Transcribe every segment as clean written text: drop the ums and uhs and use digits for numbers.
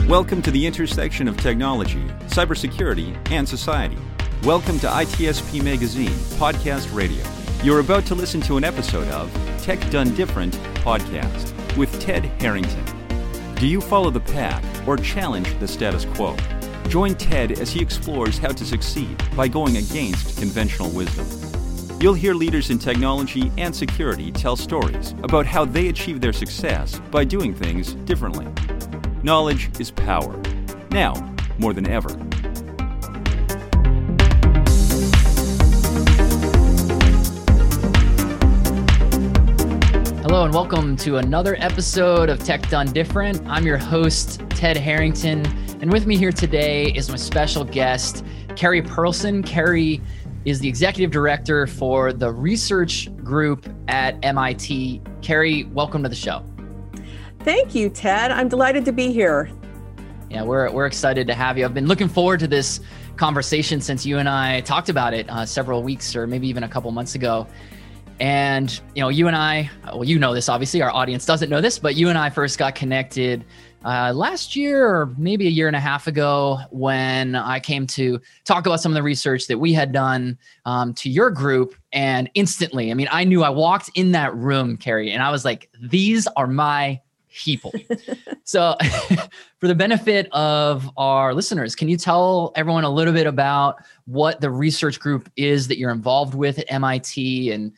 Welcome to the intersection of technology, cybersecurity, and society. Welcome to ITSP Magazine Podcast Radio. You're about to listen to an episode of Tech Done Different Podcast with Ted Harrington. Do you follow the pack or challenge the status quo? Join Ted as he explores how to succeed by going against conventional wisdom. You'll hear leaders in technology and security tell stories about how they achieve their success by doing things differently. Knowledge is power. Now, more than ever. Hello and welcome to another episode of Tech Done Different. I'm your host, Ted Harrington, and with me here today is my special guest, Carrie Perlson. Carrie is the executive director for the research group at MIT. Carrie, welcome to the show. Thank you, Ted. I'm delighted to be here. Yeah, we're excited to have you. I've been looking forward to this conversation since you and I talked about it several weeks or maybe even a couple months ago. And, you and I, well, you know this, obviously, our audience doesn't know this, but you and I first got connected last year or maybe a year and a half ago when I came to talk about some of the research that we had done to your group. And instantly, I knew I walked in that room, Carrie, and I was like, these are my people. So for the benefit of our listeners, can you tell everyone a little bit about what the research group is that you're involved with at MIT? And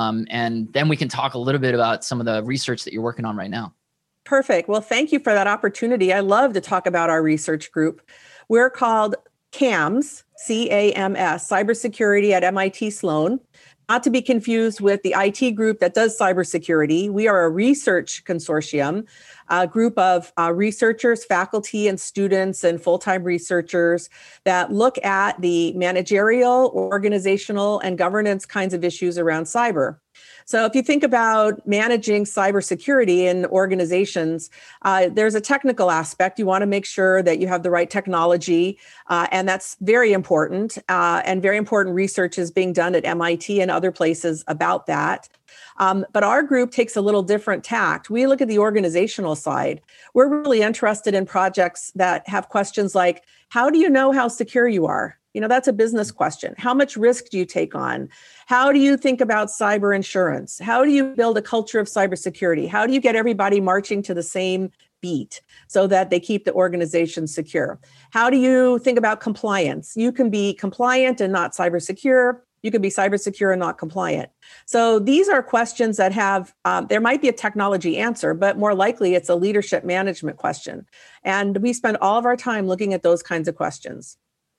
then we can talk a little bit about some of the research that you're working on right now. Perfect. Well, thank you for that opportunity. I love to talk about our research group. We're called CAMS, C-A-M-S, Cybersecurity at MIT Sloan. Not to be confused with the IT group that does cybersecurity. We are a research consortium, a group of researchers, faculty, and students, and full-time researchers that look at the managerial, organizational, and governance kinds of issues around cyber. So if you think about managing cybersecurity in organizations, there's a technical aspect. You want to make sure that you have the right technology, and that's very important. And very important research is being done at MIT and other places about that. But our group takes a little different tact. We look at the organizational side. We're really interested in projects that have questions like, how do you know how secure you are? That's a business question. How much risk do you take on? How do you think about cyber insurance? How do you build a culture of cybersecurity? How do you get everybody marching to the same beat so that they keep the organization secure? How do you think about compliance? You can be compliant and not cyber secure. You can be cyber secure and not compliant. So these are questions that have, there might be a technology answer, but more likely it's a leadership management question. And we spend all of our time looking at those kinds of questions.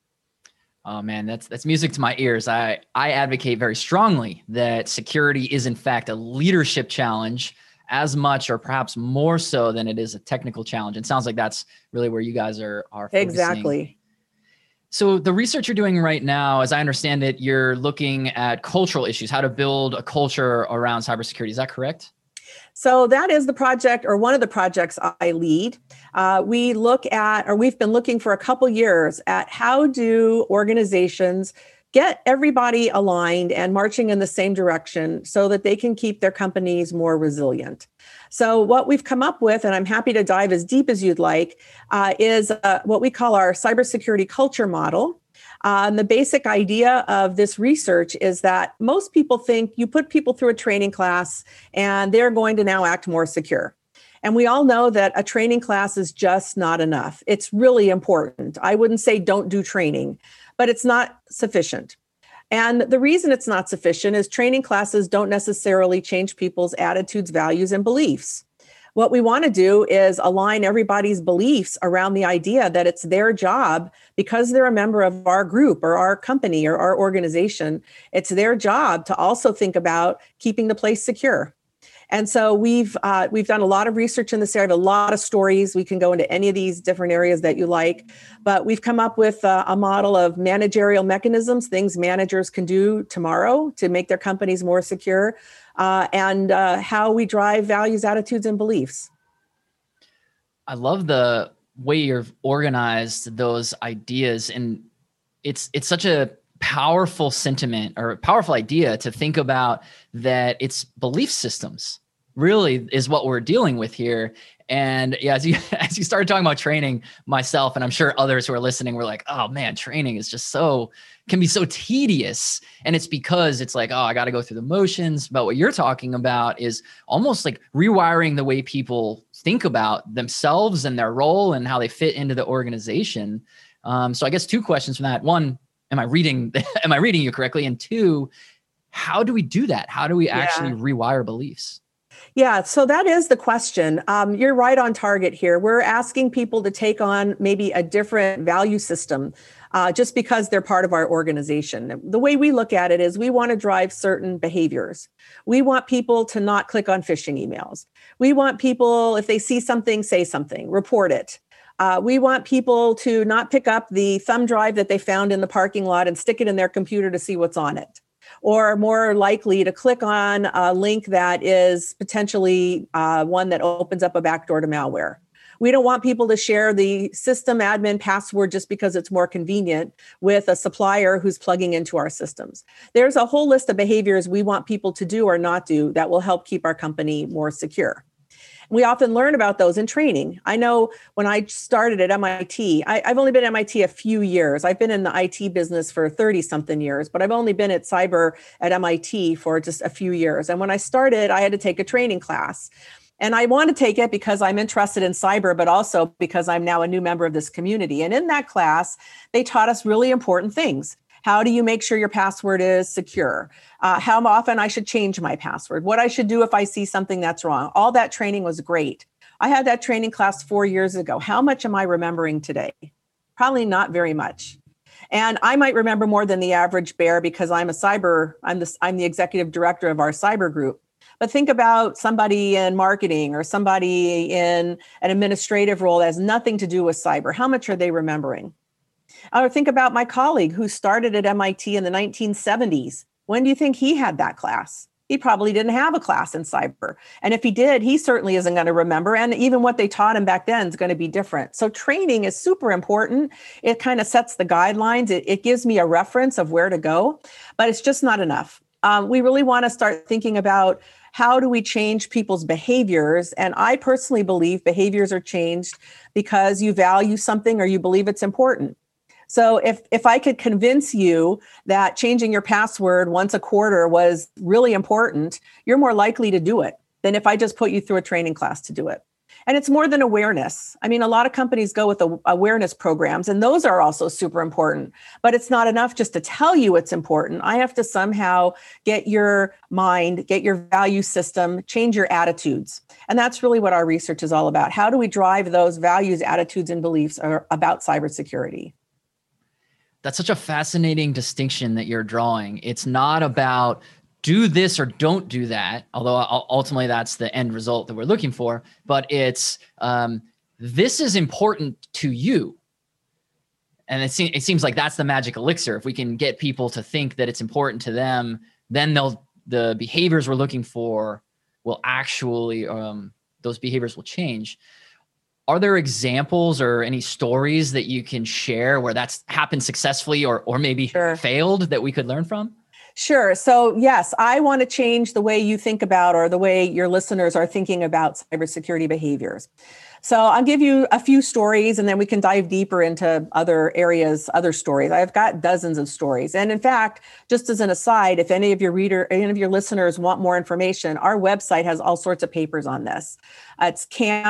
Oh man, that's music to my ears. I advocate very strongly that security is in fact a leadership challenge as much or perhaps more so than it is a technical challenge. It sounds like that's really where you guys are focusing. Exactly. So the research you're doing right now, as I understand it, you're looking at cultural issues, how to build a culture around cybersecurity. Is that correct? So that is the project, or one of the projects I lead. We've been looking for a couple years at how do organizations get everybody aligned and marching in the same direction so that they can keep their companies more resilient. So what we've come up with, and I'm happy to dive as deep as you'd like, is what we call our cybersecurity culture model. And the basic idea of this research is that most people think you put people through a training class and they're going to now act more secure. And we all know that a training class is just not enough. It's really important. I wouldn't say don't do training, but it's not sufficient. And the reason it's not sufficient is training classes don't necessarily change people's attitudes, values, and beliefs. What we want to do is align everybody's beliefs around the idea that it's their job, because they're a member of our group or our company or our organization, it's their job to also think about keeping the place secure. And so we've done a lot of research in this area, a lot of stories. We can go into any of these different areas that you like, but we've come up with a model of managerial mechanisms, things managers can do tomorrow to make their companies more secure, and how we drive values, attitudes, and beliefs. I love the way you've organized those ideas, and it's such a powerful sentiment or a powerful idea to think about that it's belief systems really is what we're dealing with here. And yeah, as you started talking about training, myself, and I'm sure others who are listening were like, oh man, training is just can be so tedious. And it's because it's like, oh, I got to go through the motions. But what you're talking about is almost like rewiring the way people think about themselves and their role and how they fit into the organization. So I guess 2 questions from that. 1, am I reading you correctly? And 2, how do we do that? How do we actually rewire beliefs? Yeah, so that is the question. You're right on target here. We're asking people to take on maybe a different value system just because they're part of our organization. The way we look at it is we want to drive certain behaviors. We want people to not click on phishing emails. We want people, if they see something, say something, report it. We want people to not pick up the thumb drive that they found in the parking lot and stick it in their computer to see what's on it, or more likely to click on a link that is potentially one that opens up a backdoor to malware. We don't want people to share the system admin password just because it's more convenient with a supplier who's plugging into our systems. There's a whole list of behaviors we want people to do or not do that will help keep our company more secure. We often learn about those in training. I know when I started at MIT, I've only been at MIT a few years. I've been in the IT business for 30-something years, but I've only been at cyber at MIT for just a few years. And when I started, I had to take a training class. And I want to take it because I'm interested in cyber, but also because I'm now a new member of this community. And in that class, they taught us really important things. How do you make sure your password is secure? How often I should change my password? What I should do if I see something that's wrong? All that training was great. I had that training class 4 years ago. How much am I remembering today? Probably not very much. And I might remember more than the average bear because I'm the executive director of our cyber group. But think about somebody in marketing or somebody in an administrative role that has nothing to do with cyber. How much are they remembering? Or think about my colleague who started at MIT in the 1970s. When do you think he had that class? He probably didn't have a class in cyber. And if he did, he certainly isn't going to remember. And even what they taught him back then is going to be different. So training is super important. It kind of sets the guidelines. It gives me a reference of where to go, but it's just not enough. We really want to start thinking about how do we change people's behaviors? And I personally believe behaviors are changed because you value something or you believe it's important. So if I could convince you that changing your password once a quarter was really important, you're more likely to do it than if I just put you through a training class to do it. And it's more than awareness. I mean, a lot of companies go with the awareness programs, and those are also super important. But it's not enough just to tell you it's important. I have to somehow get your mind, get your value system, change your attitudes. And that's really what our research is all about. How do we drive those values, attitudes, and beliefs about cybersecurity? That's such a fascinating distinction that you're drawing. It's not about do this or don't do that, although ultimately that's the end result that we're looking for, but it's this is important to you. And it seems like that's the magic elixir. If we can get people to think that it's important to them, then the behaviors we're looking for will actually, those behaviors will change. Are there examples or any stories that you can share where that's happened successfully or maybe failed that we could learn from? Sure. So yes, I want to change the way you think about or the way your listeners are thinking about cybersecurity behaviors. So I'll give you a few stories and then we can dive deeper into other areas, other stories. I've got dozens of stories. And in fact, just as an aside, if any of your listeners want more information, our website has all sorts of papers on this. It's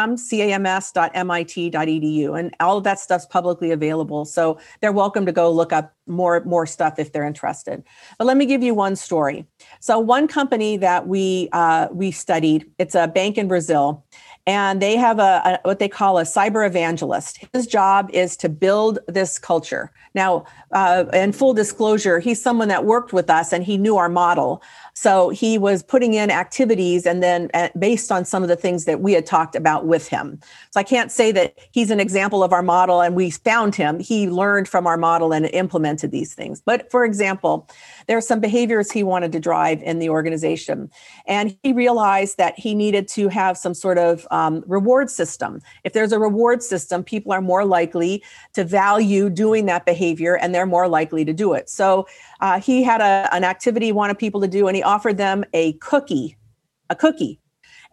cams.mit.edu, and all of that stuff's publicly available. So they're welcome to go look up more stuff if they're interested. But let me give you one story. So one company that we studied, it's a bank in Brazil, and they have what they call a cyber evangelist. His job is to build this culture. Now, in full disclosure, he's someone that worked with us and he knew our model. So he was putting in activities and then based on some of the things that we had talked about with him. So I can't say that he's an example of our model and we found him. He learned from our model and implemented these things. But for example, there are some behaviors he wanted to drive in the organization. And he realized that he needed to have some sort of reward system. If there's a reward system, people are more likely to value doing that behavior and they're more likely to do it. So he had an activity he wanted people to do and he offered them a cookie.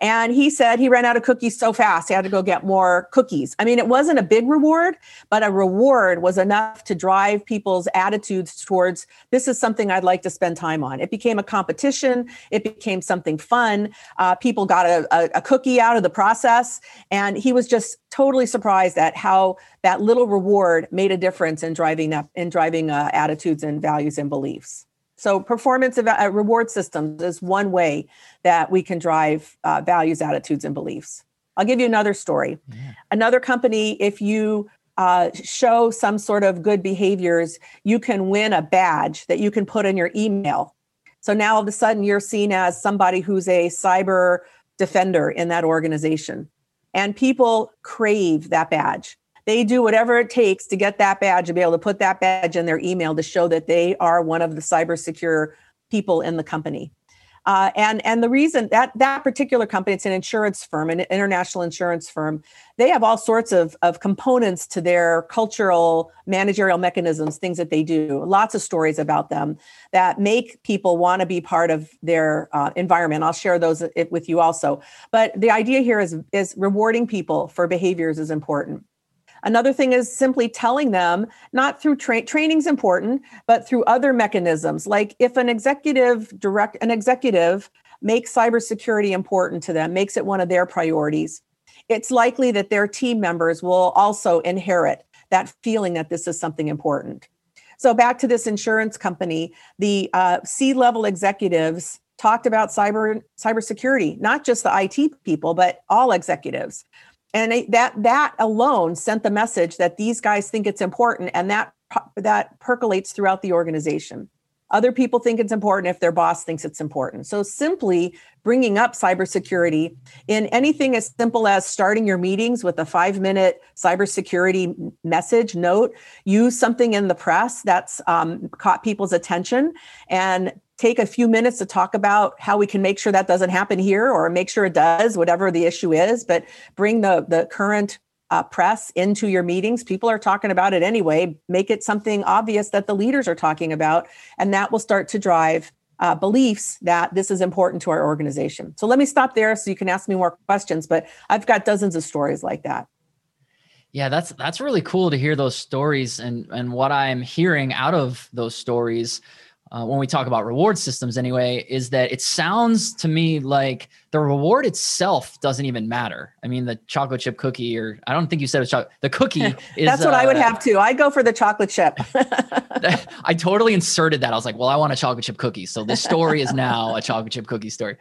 And he said he ran out of cookies so fast, he had to go get more cookies. I mean, it wasn't a big reward, but a reward was enough to drive people's attitudes towards, this is something I'd like to spend time on. It became a competition. It became something fun. People got a cookie out of the process. And he was just totally surprised at how that little reward made a difference in driving attitudes and values and beliefs. So performance reward systems is one way that we can drive values, attitudes, and beliefs. I'll give you another story. Yeah. Another company, if you show some sort of good behaviors, you can win a badge that you can put in your email. So now all of a sudden you're seen as somebody who's a cyber defender in that organization. And people crave that badge. They do whatever it takes to get that badge and be able to put that badge in their email to show that they are one of the cyber secure people in the company. And the reason that particular company, it's an insurance firm, an international insurance firm, they have all sorts of components to their cultural managerial mechanisms, things that they do, lots of stories about them that make people want to be part of their environment. I'll share those with you also. But the idea here is rewarding people for behaviors is important. Another thing is simply telling them, not through training's important, but through other mechanisms. Like if an executive makes cybersecurity important to them, makes it one of their priorities, it's likely that their team members will also inherit that feeling that this is something important. So back to this insurance company, the C-level executives talked about cybersecurity, not just the IT people, but all executives. And that alone sent the message that these guys think it's important, and that percolates throughout the organization. Other people think it's important if their boss thinks it's important. So simply bringing up cybersecurity in anything as simple as starting your meetings with a 5-minute cybersecurity message note, use something in the press that's caught people's attention, and take a few minutes to talk about how we can make sure that doesn't happen here, or make sure it does, whatever the issue is, but bring the current press into your meetings. People are talking about it anyway. Make it something obvious that the leaders are talking about, and that will start to drive beliefs that this is important to our organization. So let me stop there so you can ask me more questions, but I've got dozens of stories like that. Yeah, that's really cool to hear those stories, and what I'm hearing out of those stories when we talk about reward systems anyway, is that it sounds to me like the reward itself doesn't even matter. I mean, the chocolate chip cookie, or I don't think you said it was chocolate. The cookie is... That's what I would have too. I'd go for the chocolate chip. I totally inserted that. I was like, well, I want a chocolate chip cookie. So this story is now a chocolate chip cookie story.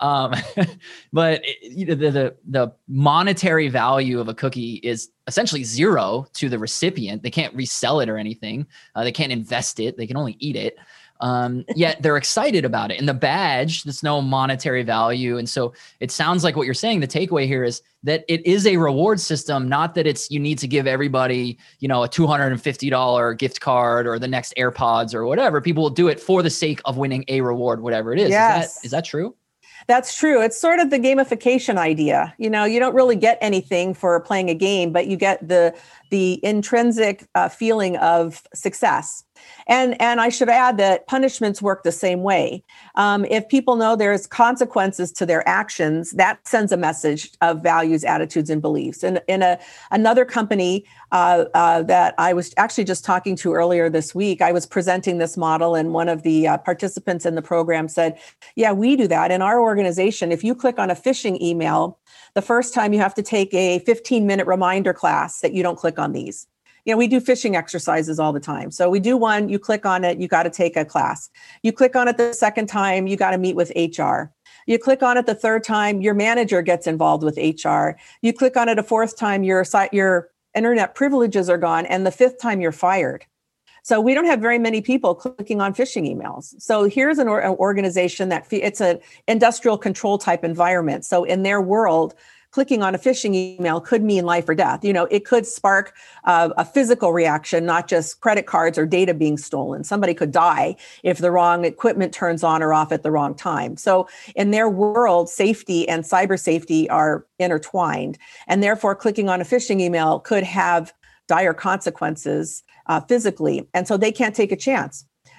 But the monetary value of a cookie is essentially zero to the recipient. They can't resell it or anything. They can't invest it. They can only eat it. Yet they're excited about it. And the badge, there's no monetary value. And so it sounds like what you're saying, the takeaway here is that it is a reward system, not that it's, you need to give everybody, a $250 gift card or the next AirPods or whatever. People will do it for the sake of winning a reward, whatever it is. Yes. Is that true? That's true. It's sort of the gamification idea. You don't really get anything for playing a game, but you get the intrinsic feeling of success. And I should add that punishments work the same way. If people know there's consequences to their actions, that sends a message of values, attitudes, and beliefs. And in another company that I was actually just talking to earlier this week, I was presenting this model, and one of the participants in the program said, yeah, we do that in our organization. If you click on a phishing email, the first time you have to take a 15-minute reminder class that you don't click on these. We do phishing exercises all the time. So we do one, you click on it, you got to take a class. You click on it the second time, you got to meet with HR. You click on it the third time, your manager gets involved with HR. You click on it a fourth time, your internet privileges are gone. And the fifth time, you're fired. So we don't have very many people clicking on phishing emails. So here's an organization that it's an industrial control type environment. So in their world, clicking on a phishing email could mean life or death. It could spark a physical reaction, not just credit cards or data being stolen. Somebody could die if the wrong equipment turns on or off at the wrong time. So in their world, safety and cyber safety are intertwined. And therefore, clicking on a phishing email could have dire consequences physically. And so they can't take a chance.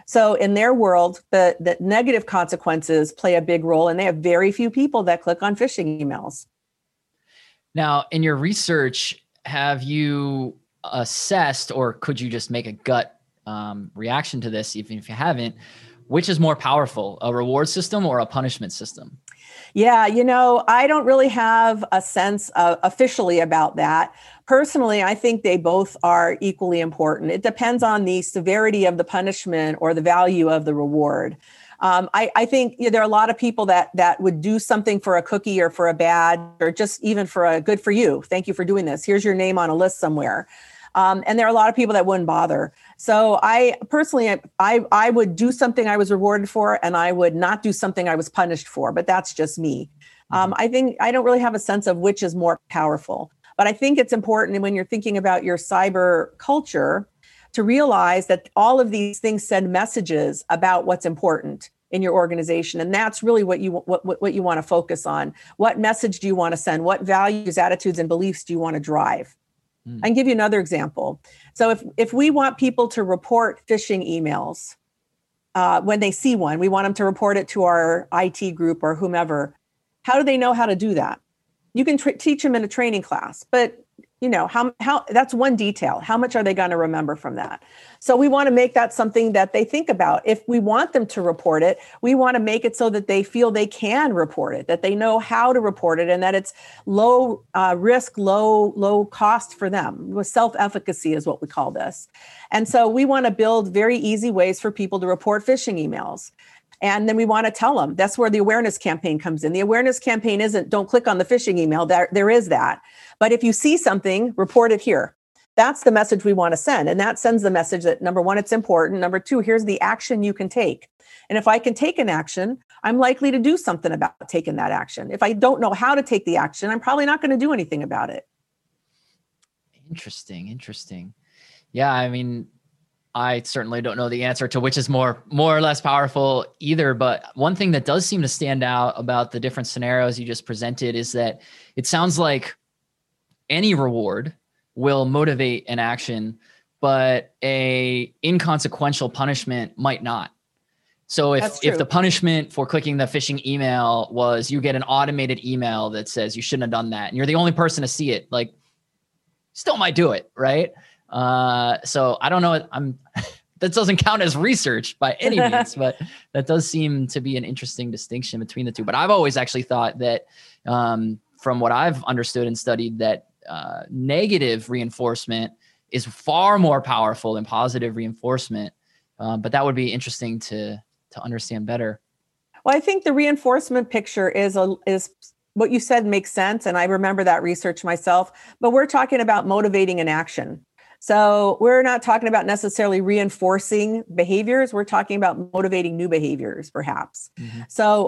So in their world, the negative consequences play a big role, and they have very few people that click on phishing emails. Now, in your research, have you assessed, or could you just make a gut reaction to this, even if you haven't, which is more powerful, a reward system or a punishment system? Yeah, I don't really have a sense officially about that. Personally, I think they both are equally important. It depends on the severity of the punishment or the value of the reward. I think there are a lot of people that would do something for a cookie or for a badge, or just even for a good for you. Thank you for doing this. Here's your name on a list somewhere. And there are a lot of people that wouldn't bother. So I personally, I would do something I was rewarded for, and I would not do something I was punished for, but that's just me. I think I don't really have a sense of which is more powerful, but I think it's important when you're thinking about your cyber culture to realize that all of these things send messages about what's important in your organization. And that's really what you want to focus on. What message do you want to send? What values, attitudes, and beliefs do you want to drive? I can give you another example. So if we want people to report phishing emails when they see one, we want them to report it to our IT group or whomever. How do they know how to do that? You can teach them in a training class, but how that's one detail. How much are they going to remember from that? So we want to make that something that they think about. If we want them to report it, we want to make it so that they feel they can report it, that they know how to report it, and that it's low risk, low cost for them. Self-efficacy is what we call this. And so we want to build very easy ways for people to report phishing emails. And then we want to tell them. That's where the awareness campaign comes in. The awareness campaign isn't don't click on the phishing email. There is that. But if you see something, report it here. That's the message we want to send. And that sends the message that, number one, it's important. Number two, here's the action you can take. And if I can take an action, I'm likely to do something about taking that action. If I don't know how to take the action, I'm probably not going to do anything about it. Interesting. Yeah, I mean, I certainly don't know the answer to which is more or less powerful either. But one thing that does seem to stand out about the different scenarios you just presented is that it sounds like any reward will motivate an action, but a inconsequential punishment might not. So if the punishment for clicking the phishing email was you get an automated email that says you shouldn't have done that, and you're the only person to see it, like, still might do it, right? So I don't know. That doesn't count as research by any means, but that does seem to be an interesting distinction between the two. But I've always actually thought that, from what I've understood and studied, that negative reinforcement is far more powerful than positive reinforcement. But that would be interesting to understand better. Well, I think the reinforcement picture is what you said makes sense. And I remember that research myself, but we're talking about motivating an action. So we're not talking about necessarily reinforcing behaviors. We're talking about motivating new behaviors, perhaps. Mm-hmm. So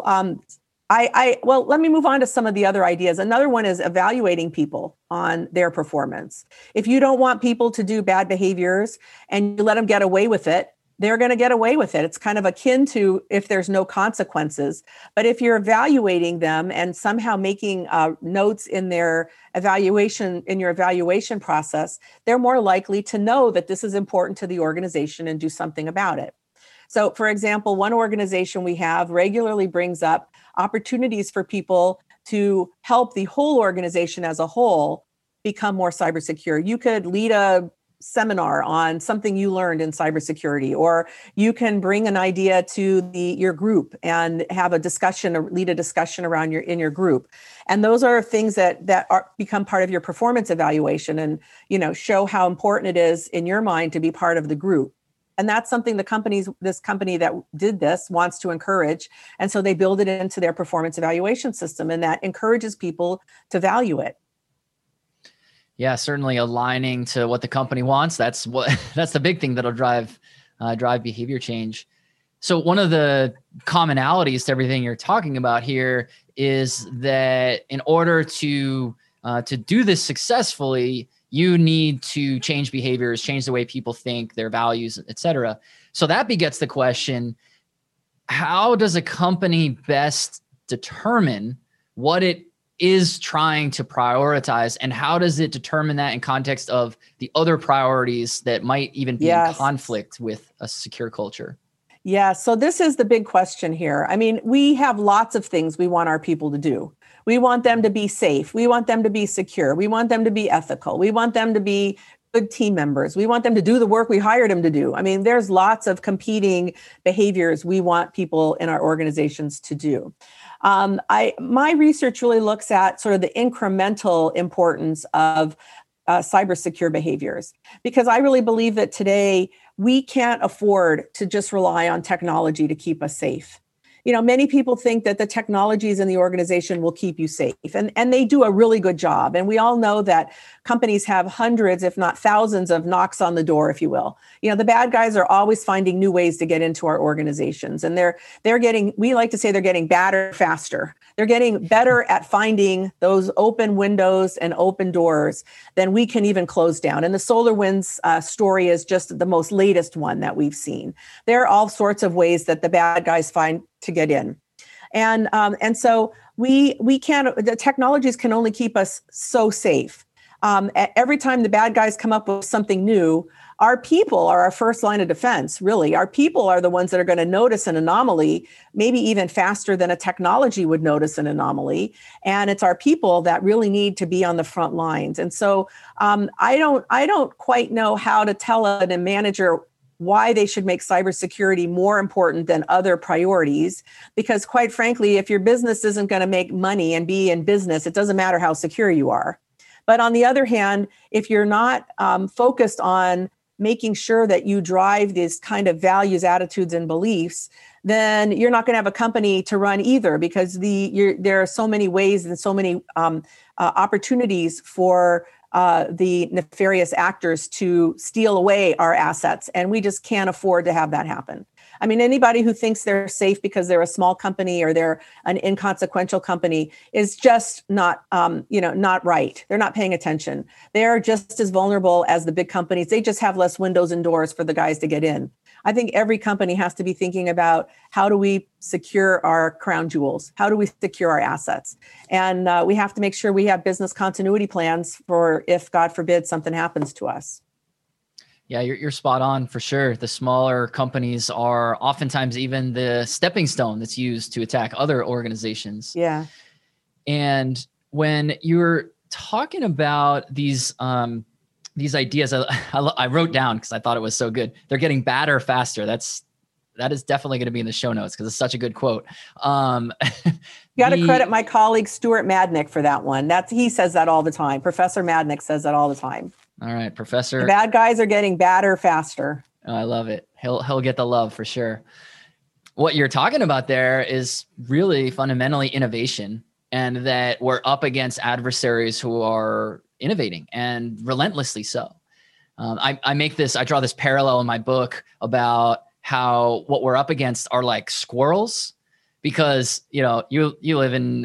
well, let me move on to some of the other ideas. Another one is evaluating people on their performance. If you don't want people to do bad behaviors and you let them get away with it, they're going to get away with it. It's kind of akin to if there's no consequences. But if you're evaluating them and somehow making notes in their evaluation, in your evaluation process, they're more likely to know that this is important to the organization and do something about it. So, for example, one organization we have regularly brings up opportunities for people to help the whole organization as a whole become more cyber secure. You could lead a seminar on something you learned in cybersecurity, or you can bring an idea to your group and have a discussion or lead a discussion around in your group. And those are things that become part of your performance evaluation and, show how important it is in your mind to be part of the group. And that's something this company that did this wants to encourage. And so they build it into their performance evaluation system, and that encourages people to value it. Yeah, certainly aligning to what the company wants. That's the big thing that'll drive behavior change. So one of the commonalities to everything you're talking about here is that in order to do this successfully, you need to change behaviors, change the way people think, their values, et cetera. So that begets the question, how does a company best determine what it is trying to prioritize, and how does it determine that in context of the other priorities that might even be in conflict with a secure culture? Yeah, so this is the big question here. I mean, we have lots of things we want our people to do. We want them to be safe. We want them to be secure. We want them to be ethical. We want them to be good team members. We want them to do the work we hired them to do. I mean, there's lots of competing behaviors we want people in our organizations to do. My research really looks at sort of the incremental importance of cyber secure behaviors, because I really believe that today we can't afford to just rely on technology to keep us safe. You know, many people think that the technologies in the organization will keep you safe, and they do a really good job. And we all know that companies have hundreds, if not thousands, of knocks on the door, if you will. You know, the bad guys are always finding new ways to get into our organizations, and they're getting, we like to say they're getting badder faster. They're getting better at finding those open windows and open doors than we can even close down. And the SolarWinds story is just the most latest one that we've seen. There are all sorts of ways that the bad guys find to get in. And so we can't, the technologies can only keep us so safe. Every time the bad guys come up with something new, our people are our first line of defense, really. Our people are the ones that are going to notice an anomaly, maybe even faster than a technology would notice an anomaly. And it's our people that really need to be on the front lines. And so I don't quite know how to tell a manager why they should make cybersecurity more important than other priorities. Because quite frankly, if your business isn't going to make money and be in business, it doesn't matter how secure you are. But on the other hand, if you're not focused on making sure that you drive these kind of values, attitudes, and beliefs, then you're not going to have a company to run either, because there are so many ways and so many opportunities for the nefarious actors to steal away our assets. And we just can't afford to have that happen. I mean, anybody who thinks they're safe because they're a small company or they're an inconsequential company is just not right. They're not paying attention. They're just as vulnerable as the big companies. They just have less windows and doors for the guys to get in. I think every company has to be thinking about, how do we secure our crown jewels? How do we secure our assets? And we have to make sure we have business continuity plans for if, God forbid, something happens to us. Yeah, you're spot on for sure. The smaller companies are oftentimes even the stepping stone that's used to attack other organizations. Yeah. And when you're talking about these ideas, I wrote down because I thought it was so good. They're getting badder faster. That is definitely going to be in the show notes because it's such a good quote. You got to credit my colleague Stuart Madnick for that one. He says that all the time. Professor Madnick says that all the time. All right, Professor. The bad guys are getting badder faster. Oh, I love it. He'll get the love for sure. What you're talking about there is really fundamentally innovation, and that we're up against adversaries who are innovating and relentlessly so. I draw this parallel in my book about how what we're up against are like squirrels, because you live in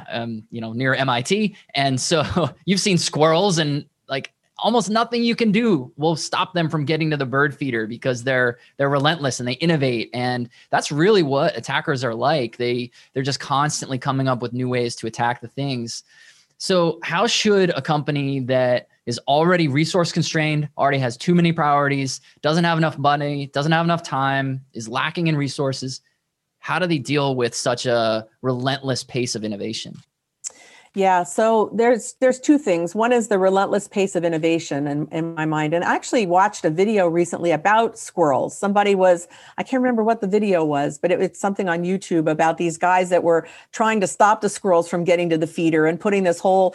near MIT, and so you've seen squirrels, and like almost nothing you can do will stop them from getting to the bird feeder, because they're relentless and they innovate. And that's really what attackers are like. They're just constantly coming up with new ways to attack the things. So how should a company that is already resource constrained, already has too many priorities, doesn't have enough money, doesn't have enough time, is lacking in resources, how do they deal with such a relentless pace of innovation? Yeah, so there's two things. One is the relentless pace of innovation in my mind. And I actually watched a video recently about squirrels. I can't remember what the video was, but it's something on YouTube about these guys that were trying to stop the squirrels from getting to the feeder and putting this whole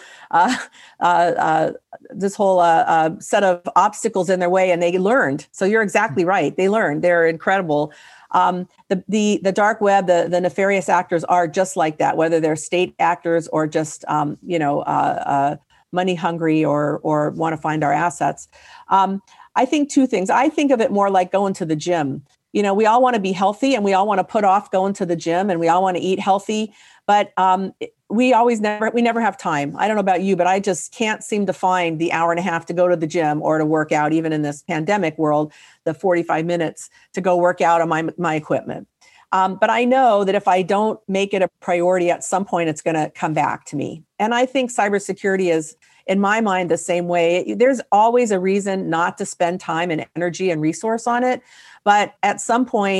set of obstacles in their way. And they learned. So you're exactly right. They learned. They're incredible. The dark web, the nefarious actors are just like that, whether they're state actors or just, money hungry or want to find our assets. I think two things. I think of it more like going to the gym. We all want to be healthy and we all want to put off going to the gym and we all want to eat healthy, but we never have time. I don't know about you, but I just can't seem to find the hour and a half to go to the gym or to work out, even in this pandemic world, the 45 minutes to go work out on my equipment. But I know that if I don't make it a priority, at some point, it's going to come back to me. And I think cybersecurity is, in my mind, the same way. There's always a reason not to spend time and energy and resource on it. But at some point,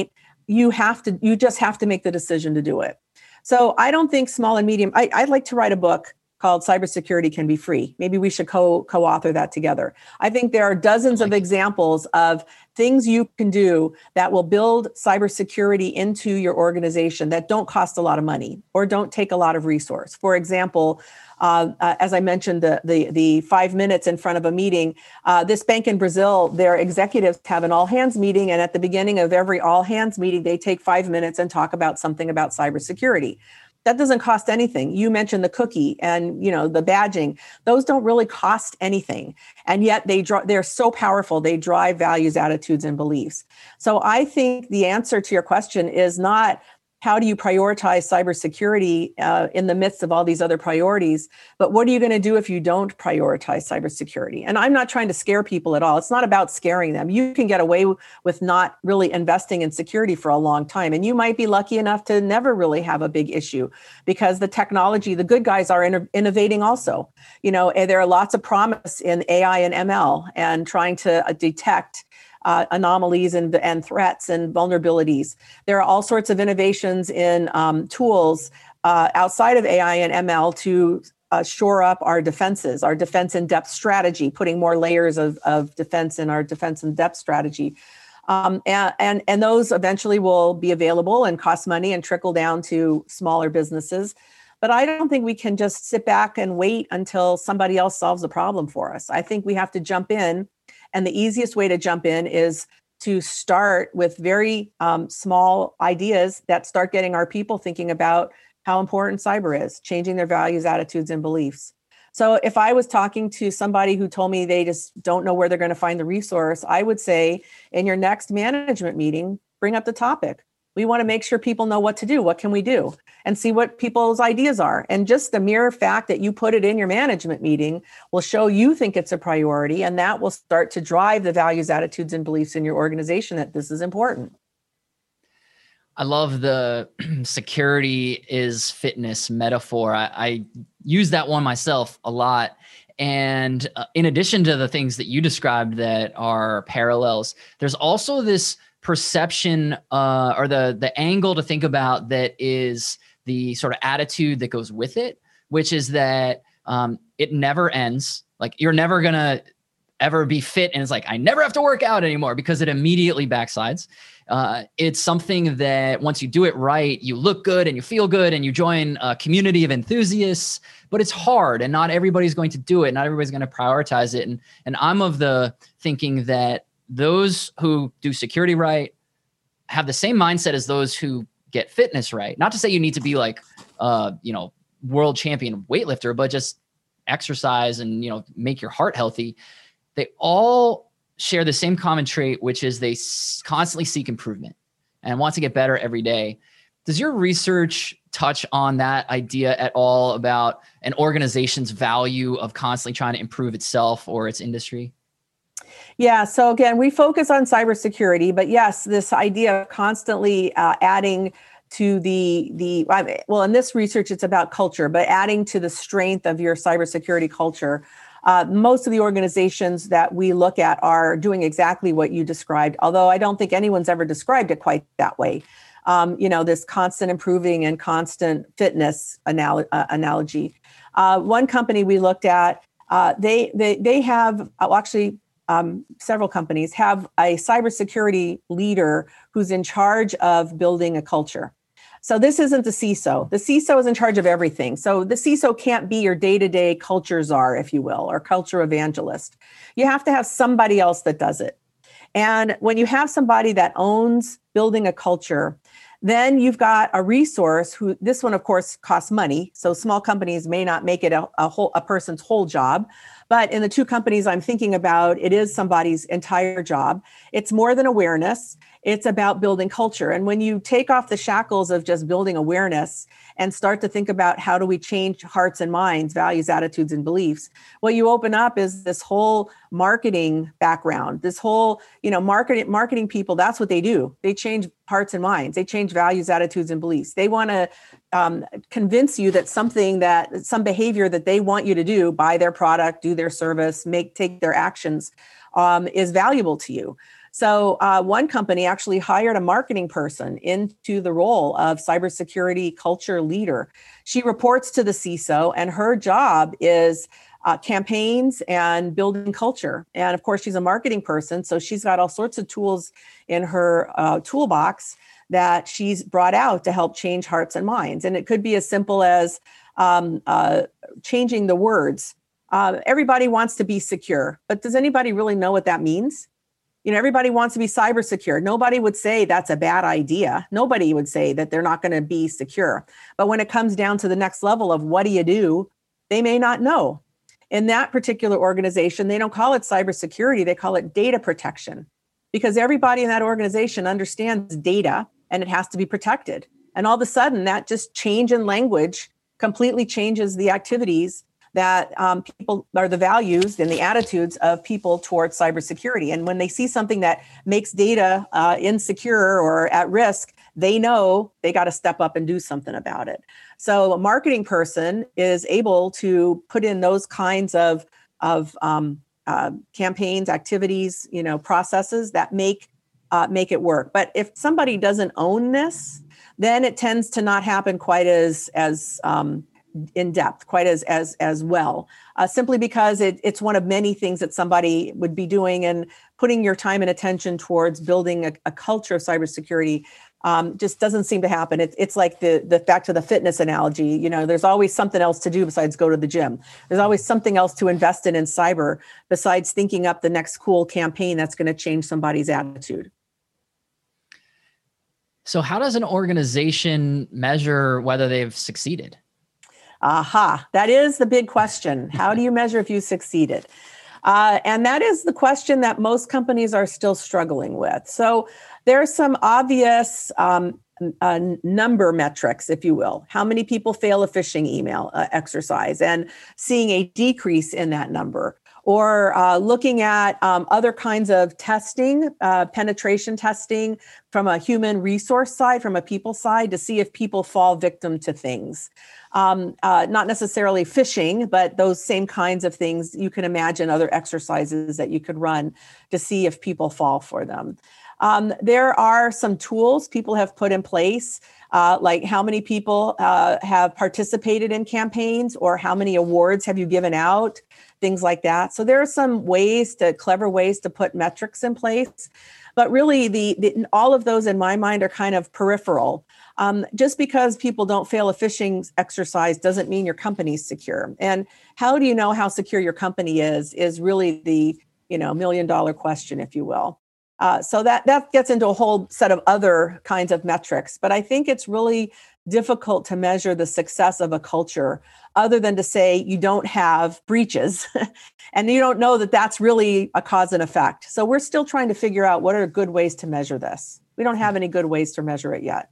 you just have to make the decision to do it. So I don't think small and medium, I'd like to write a book called Cybersecurity Can Be Free. Maybe we should co-author that together. I think there are dozens of examples of things you can do that will build cybersecurity into your organization that don't cost a lot of money or don't take a lot of resource. For example, as I mentioned, the 5 minutes in front of a meeting, this bank in Brazil, their executives have an all hands meeting. And at the beginning of every all hands meeting, they take 5 minutes and talk about something about cybersecurity. That doesn't cost anything. You mentioned the cookie and the badging. Those don't really cost anything. And yet they're so powerful. They drive values, attitudes, and beliefs. So I think the answer to your question is not how do you prioritize cybersecurity in the midst of all these other priorities, but what are you going to do if you don't prioritize cybersecurity? And I'm not trying to scare people at all. It's not about scaring them. You can get away with not really investing in security for a long time. And you might be lucky enough to never really have a big issue because the technology, the good guys are innovating also. And there are lots of promise in AI and ML and trying to detect anomalies and threats and vulnerabilities. There are all sorts of innovations in tools outside of AI and ML to shore up our defenses, our defense in depth strategy, putting more layers of defense in our defense in depth strategy. And those eventually will be available and cost money and trickle down to smaller businesses. But I don't think we can just sit back and wait until somebody else solves the problem for us. I think we have to jump in. And the easiest way to jump in is to start with very small ideas that start getting our people thinking about how important cyber is, changing their values, attitudes, and beliefs. So if I was talking to somebody who told me they just don't know where they're going to find the resource, I would say in your next management meeting, bring up the topic. We want to make sure people know what to do. What can we do? And see what people's ideas are. And just the mere fact that you put it in your management meeting will show you think it's a priority. And that will start to drive the values, attitudes, and beliefs in your organization that this is important. I love the security is fitness metaphor. I use that one myself a lot. And in addition to the things that you described that are parallels, there's also this perception or the angle to think about that is the sort of attitude that goes with it, which is that it never ends. Like you're never going to ever be fit. And it's like, I never have to work out anymore because it immediately backsides. It's something that once you do it right, you look good and you feel good and you join a community of enthusiasts, but it's hard and not everybody's going to do it. Not everybody's going to prioritize it. And I'm of the thinking that those who do security right have the same mindset as those who get fitness right. Not to say you need to be like, world champion weightlifter, but just exercise and, make your heart healthy. They all share the same common trait, which is they constantly seek improvement and want to get better every day. Does your research touch on that idea at all about an organization's value of constantly trying to improve itself or its industry? Yeah. So again, we focus on cybersecurity, but yes, this idea of constantly adding to in this research, it's about culture, but adding to the strength of your cybersecurity culture. Most of the organizations that we look at are doing exactly what you described, although I don't think anyone's ever described it quite that way. This constant improving and constant fitness analogy. One company we looked at, they have several companies have a cybersecurity leader who's in charge of building a culture. So this isn't the CISO. The CISO is in charge of everything. So the CISO can't be your day-to-day culture czar, if you will, or culture evangelist. You have to have somebody else that does it. And when you have somebody that owns building a culture, then you've got a resource who, this one, of course, costs money. So small companies may not make it a person's whole job. But in the two companies I'm thinking about, it is somebody's entire job. It's more than awareness. It's about building culture. And when you take off the shackles of just building awareness and start to think about how do we change hearts and minds, values, attitudes, and beliefs, what you open up is this whole marketing background, this whole, marketing people, that's what they do. They change hearts and minds. They change values, attitudes, and beliefs. They want to convince you that some behavior that they want you to do, buy their product, do their service, take their actions, is valuable to you. So one company actually hired a marketing person into the role of cybersecurity culture leader. She reports to the CISO, and her job is campaigns and building culture. And of course, she's a marketing person, so she's got all sorts of tools in her toolbox that she's brought out to help change hearts and minds. And it could be as simple as changing the words. Everybody wants to be secure, but does anybody really know what that means? Everybody wants to be cyber secure. Nobody would say that's a bad idea. Nobody would say that they're not going to be secure. But when it comes down to the next level of what do, they may not know. In that particular organization, they don't call it cybersecurity. They call it data protection, because everybody in that organization understands data and it has to be protected. And all of a sudden, that just change in language completely changes the activities that people are the values and the attitudes of people towards cybersecurity. And when they see something that makes data insecure or at risk, they know they got to step up and do something about it. So a marketing person is able to put in those kinds of campaigns, activities, processes that make it work. But if somebody doesn't own this, then it tends to not happen quite as in depth, quite as well, simply because it's one of many things that somebody would be doing, and putting your time and attention towards building a culture of cybersecurity just doesn't seem to happen. It's like the back to the fitness analogy. There's always something else to do besides go to the gym. There's always something else to invest in cyber besides thinking up the next cool campaign that's going to change somebody's attitude. So how does an organization measure whether they've succeeded? That is the big question. How do you measure if you succeeded? And that is the question that most companies are still struggling with. So there are some obvious number metrics, if you will. How many people fail a phishing email exercise, and seeing a decrease in that number. Or looking at other kinds of testing, penetration testing from a human resource side, from a people side, to see if people fall victim to things. Not necessarily phishing, but those same kinds of things. You can imagine other exercises that you could run to see if people fall for them. There are some tools people have put in place, like how many people have participated in campaigns, or how many awards have you given out, things like that. So there are some clever ways to put metrics in place. But really, all of those in my mind are kind of peripheral. Just because people don't fail a phishing exercise doesn't mean your company's secure. And how do you know how secure your company is really the $1 million question, if you will. So that gets into a whole set of other kinds of metrics. But I think it's really difficult to measure the success of a culture other than to say you don't have breaches and you don't know that that's really a cause and effect. So we're still trying to figure out what are good ways to measure this. We don't have any good ways to measure it yet.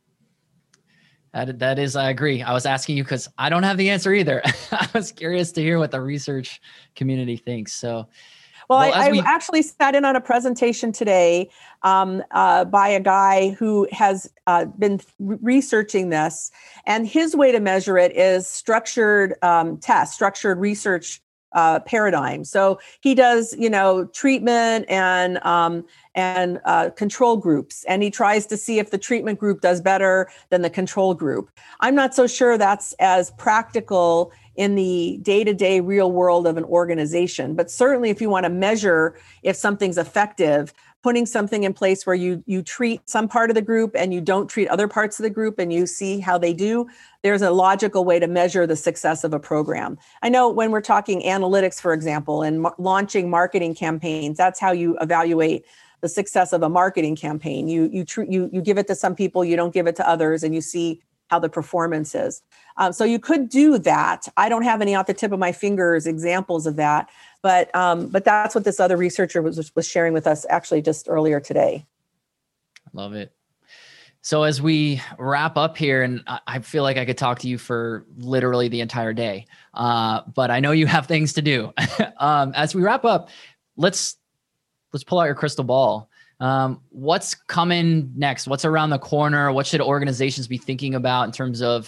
That is, I agree. I was asking you because I don't have the answer either. I was curious to hear what the research community thinks. So, I actually sat in on a presentation today by a guy who has been researching this, and his way to measure it is structured tests, structured research paradigm. So he does, treatment and control groups, and he tries to see if the treatment group does better than the control group. I'm not so sure that's as practical in the day-to-day real world of an organization, but certainly if you want to measure if something's effective, putting something in place where you treat some part of the group and you don't treat other parts of the group and you see how they do, there's a logical way to measure the success of a program. I know when we're talking analytics, for example, and launching marketing campaigns, that's how you evaluate the success of a marketing campaign. You give it to some people, you don't give it to others, and you see how the performance is. So you could do that. I don't have any off the tip of my fingers examples of that, but that's what this other researcher was sharing with us actually just earlier today. Love it. So as we wrap up here, and I feel like I could talk to you for literally the entire day, but I know you have things to do. As we wrap up, let's pull out your crystal ball. What's coming next? What's around the corner? What should organizations be thinking about in terms of,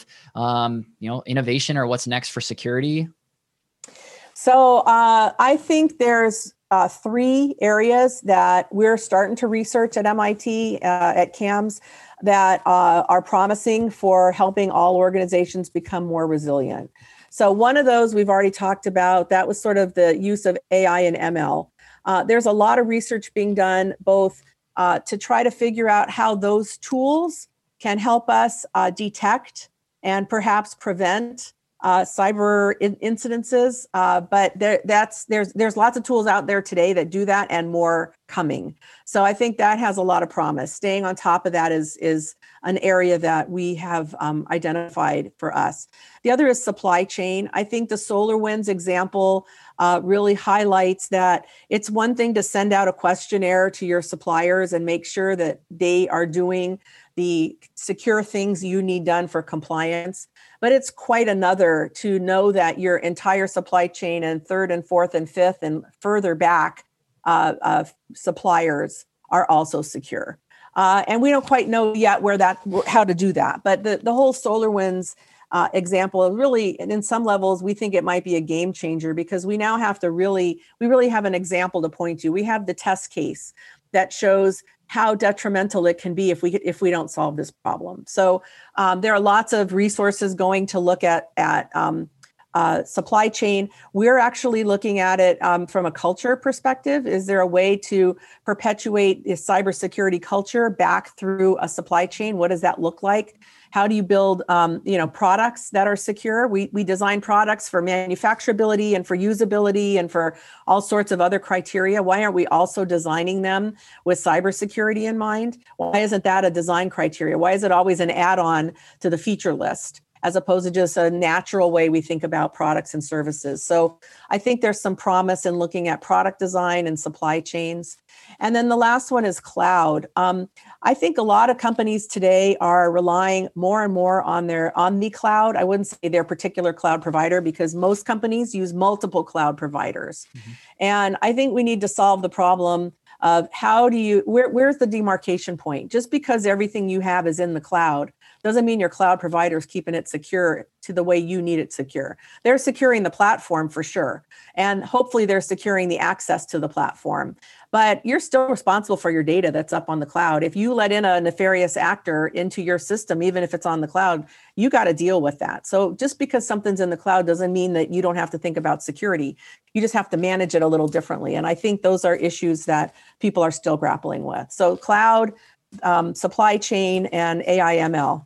innovation, or what's next for security? So I think there's three areas that we're starting to research at MIT, at CAMS, that are promising for helping all organizations become more resilient. So one of those we've already talked about, that was sort of the use of AI and ML. There's a lot of research being done both to try to figure out how those tools can help us detect and perhaps prevent cyber incidences, but there's lots of tools out there today that do that, and more coming. So I think that has a lot of promise. Staying on top of that is an area that we have identified for us. The other is supply chain. I think the SolarWinds example really highlights that it's one thing to send out a questionnaire to your suppliers and make sure that they are doing the secure things you need done for compliance. But it's quite another to know that your entire supply chain and third and fourth and fifth and further back suppliers are also secure. And we don't quite know yet how to do that. But the whole SolarWinds example really, in some levels, we think it might be a game changer, because we now have to we really have an example to point to. We have the test case that shows how detrimental it can be if we don't solve this problem. So there are lots of resources going to look at supply chain. We're actually looking at it from a culture perspective. Is there a way to perpetuate a cybersecurity culture back through a supply chain? What does that look like? How do you build products that are secure? We design products for manufacturability and for usability and for all sorts of other criteria. Why aren't we also designing them with cybersecurity in mind? Why isn't that a design criteria? Why is it always an add-on to the feature list, as opposed to just a natural way we think about products and services? So I think there's some promise in looking at product design and supply chains. And then the last one is cloud. I think a lot of companies today are relying more and more on the cloud. I wouldn't say their particular cloud provider, because most companies use multiple cloud providers. Mm-hmm. And I think we need to solve the problem of where's the demarcation point? Just because everything you have is in the cloud doesn't mean your cloud provider is keeping it secure to the way you need it secure. They're securing the platform for sure. And hopefully they're securing the access to the platform. But you're still responsible for your data that's up on the cloud. If you let in a nefarious actor into your system, even if it's on the cloud, you got to deal with that. So just because something's in the cloud doesn't mean that you don't have to think about security. You just have to manage it a little differently. And I think those are issues that people are still grappling with. So cloud, supply chain, and AI ML.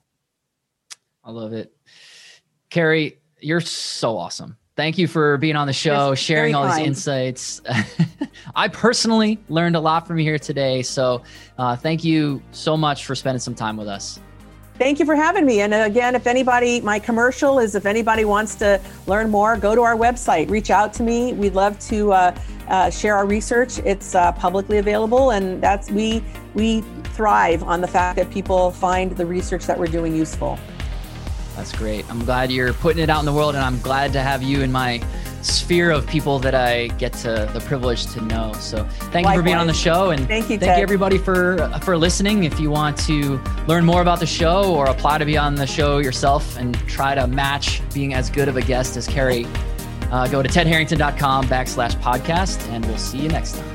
I love it. Carrie, you're so awesome. Thank you for being on the show, sharing all these insights. I personally learned a lot from you here today. So thank you so much for spending some time with us. Thank you for having me. And again, if anybody wants to learn more, go to our website, reach out to me. We'd love to share our research. It's publicly available, and we thrive on the fact that people find the research that we're doing useful. That's great. I'm glad you're putting it out in the world, and I'm glad to have you in my sphere of people that I get the privilege to know. So thank you for being on the show, and thank you everybody for listening. If you want to learn more about the show or apply to be on the show yourself and try to match being as good of a guest as Carrie, go to tedharrington.com/podcast, and we'll see you next time.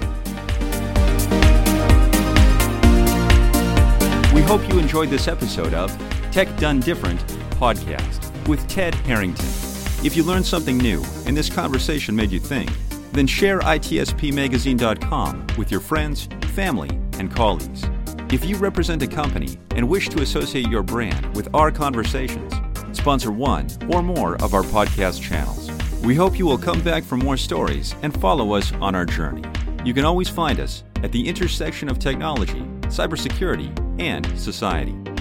We hope you enjoyed this episode of Tech Done Different podcast with Ted Harrington. If you learned something new and this conversation made you think, then share itspmagazine.com with your friends, family, and colleagues. If you represent a company and wish to associate your brand with our conversations, sponsor one or more of our podcast channels. We hope you will come back for more stories and follow us on our journey. You can always find us at the intersection of technology, cybersecurity, and society.